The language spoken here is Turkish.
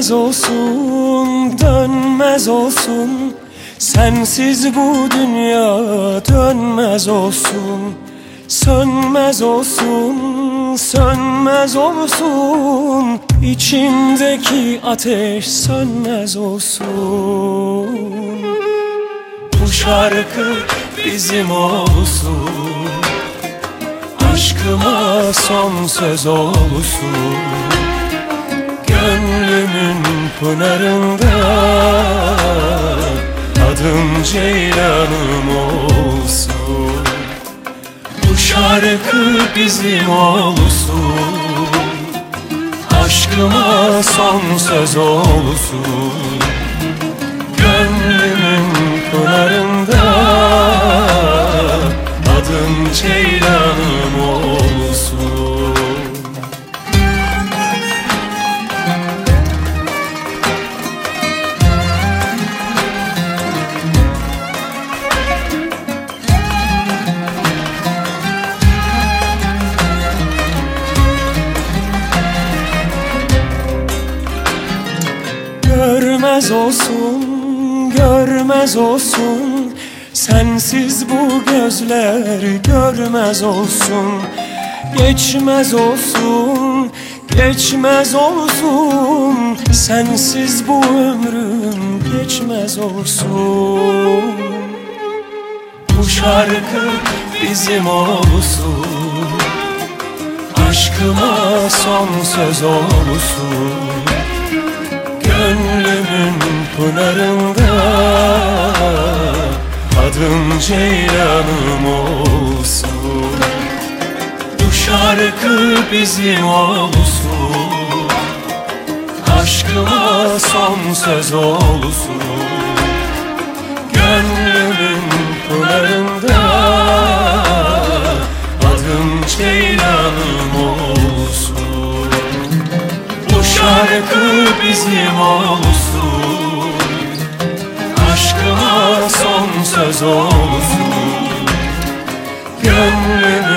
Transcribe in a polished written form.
Dönmez olsun, dönmez olsun, sensiz bu dünya dönmez olsun. Sönmez olsun, sönmez olsun, içimdeki ateş sönmez olsun. Bu şarkı bizim olsun, aşkıma son söz olsun. Gönlümün pınarında adım Ceylanım olsun. Bu şarkı bizim olsun, aşkıma son söz olsun. Gönlümün pınarında adım Ceylanım olsun. Görmez olsun, görmez olsun, sensiz bu gözler görmez olsun. Geçmez olsun, geçmez olsun, sensiz bu ömrüm geçmez olsun. Bu şarkı bizim olsun, aşkıma son söz olsun. Gönlümün pınarında adım Ceylanım olsun. Bu şarkı bizim olsun, aşkıma son söz olsun. Gönlümün pınarında adım Ceylanım olsun. Bu şarkı bizim olsun, aşkıma son söz olsun. Gönlüm